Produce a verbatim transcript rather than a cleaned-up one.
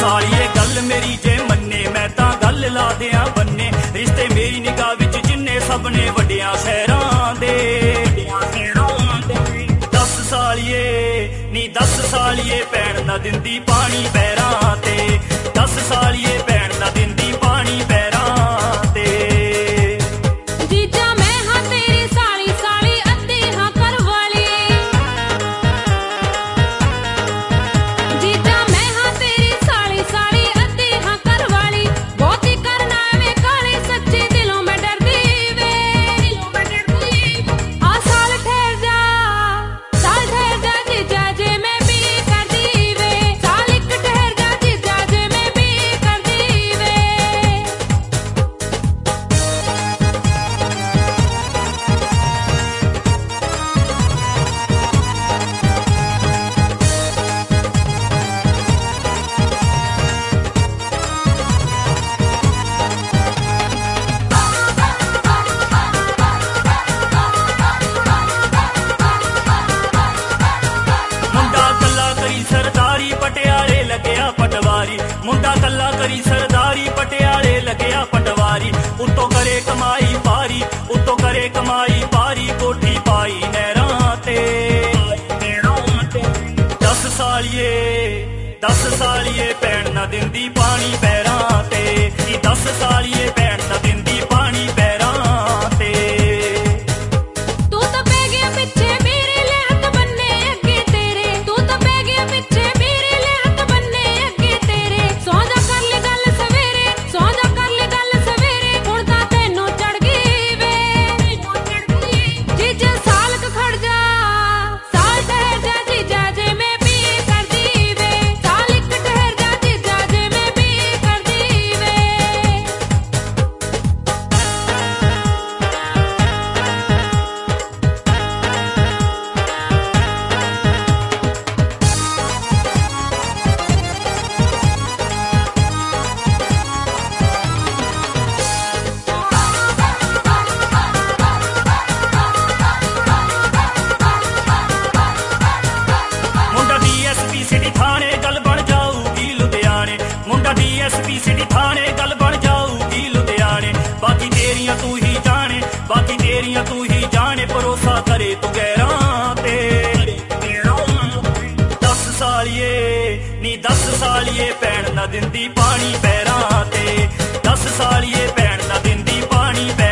सालिए गल मेरी जे मन्ने मैं तां गल ला दियां बन्ने रिश्ते मेरी निगाह विच जिन्ने सबने वड्डियां शहरां दे दस सालिए नी दस सालिए भैन ना दिंदी पानी पैरां ते दस सालिए भैन ना दिंदी पानी पैरां ते जीजा मैं हां तेरी साली साली अद्धी हां कर वाली जीजा मैं हां तेरी साली साली अद्धी हां कर वाली बहुत ही करना वे काले सच्चे दिलों में डरदी वे दिलों में डरदी आ साल ठहर जा साल ठहर जा जीजा जे मैं भी कर दी वे साल एक ठहर जा जीजा जे मैं भी कर दी वे मुंडा कल्ला करी सरदारी पटियाले लगया पटवारी मुंडा कल्ला करी सरदारी पटियाले लगया पटवारी उत्तों करे कमाई पारी उत्तों करे कमाई पारी कोठी पाई नहरां ते दस सालिए दस सालिए भैन ना दिंदी पानी पैरां ते दस सालिए भैन ना दिंदी पानी पैरां ते तू तो पै गया पिछे मेरे ले हथ बन्ने अगे तेरे तू तो पै गया पिछे मेरे ले हथ बन्ने अगे तेरे सौ जा कर ले गल सवेरे सौ जा कर ले गल सवेरे हुण तां तैनूं चढ़ गई वे जीजा साल क खड़ जा साल ठहर जा जीजा जे मैं भी कर दी वे साल एक ठहर जा जीजा जे मैं भी कर दी वे मुंडा डीएसपी सिटी थाने गल बन जाऊगी लुधियाने मुंडा डीएसपी सिटी थाने गल बन जाऊगी लुधियाने बाकी तेरियां तू ही जाने बाकी तेरियां तू ही जाने भरोसा करे तू गैरां ते दस सालिए नी दस सालिए भैन ना दिंदी पानी पैरां ते दस सालिए भैन ना दिंदी पानी पैरां